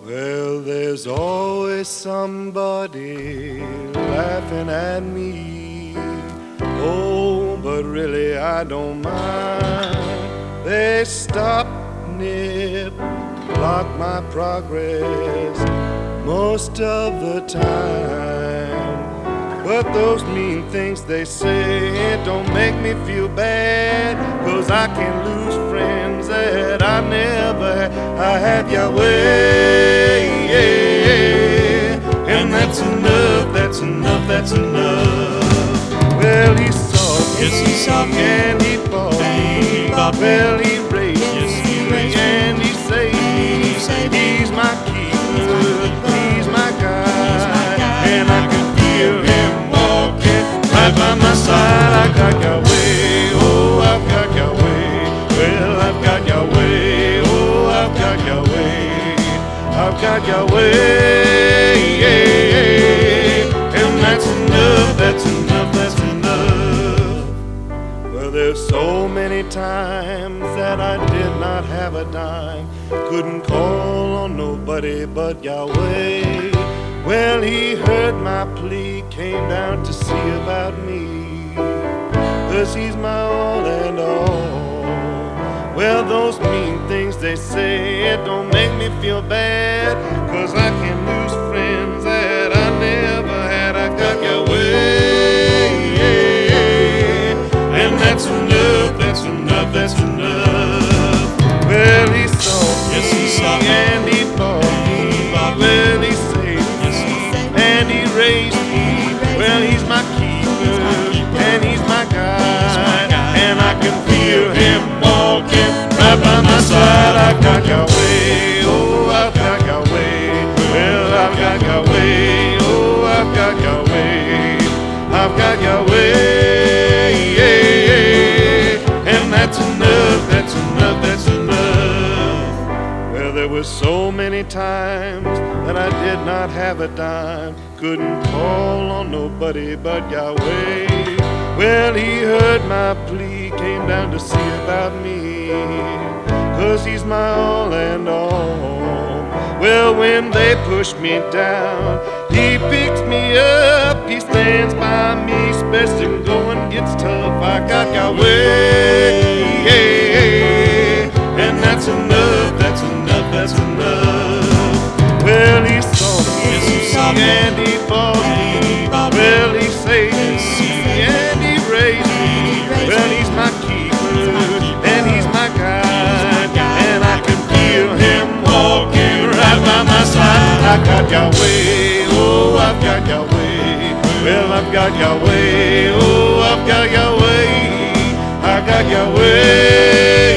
Well, there's always somebody laughing at me. Oh, but really I don't mind. They stop, nip, block my progress most of the time. But those mean things they say don't make me feel bad, 'cause I can lose friends that I never had. I have your way, and that's enough, that's enough, that's enough. Well, he saw me, yes, he saw me, and he bought me. Well, he raised me, and he saved me. He's my keeper, he's my guide, and I can feel him walking right by my side. I got your way, oh, I've got your way. Well, I've got your way, oh, I've got your way. I've got your way, and that's enough, that's enough, that's enough. Well, there's so many times that I did not have a dime, couldn't call on nobody but Yahweh. Well, he heard my plea, came down to see about me, 'cause he's my all and all. Well, those mean things they say, it don't make me feel bad, 'cause I can lose friends that I never had. I got your way, and that's enough, that's enough, that's enough. Well, he saw me, yes, he saw me, and he bought me. Well, he saved me, and he raised me. Well, he's my keeper, and he's my guide, and I can feel him walking right by my side. I got your way, oh, I've got your way. Well, I've got your way, oh, I've got your way. I've got your way, and that's enough, that's enough, that's enough. Well, there were so many times that I did not have a dime, couldn't call on nobody but Yahweh. Well, he heard my plea, came down to see about me, 'cause he's my all and all. Well, when they push me down, he picks me up, he stands by me, especially when going gets tough. I got Yahweh, and that's enough, that's enough, that's enough. Well, he saw me, yes, he saw me, and he bought me. Well, he saved me, and he raised me. Well, he's my keeper, and he's my guide, and I can feel him walking right by my side. I got your way, oh, I've got your way. Well, I've got your way, oh, I've got your way. I got your way.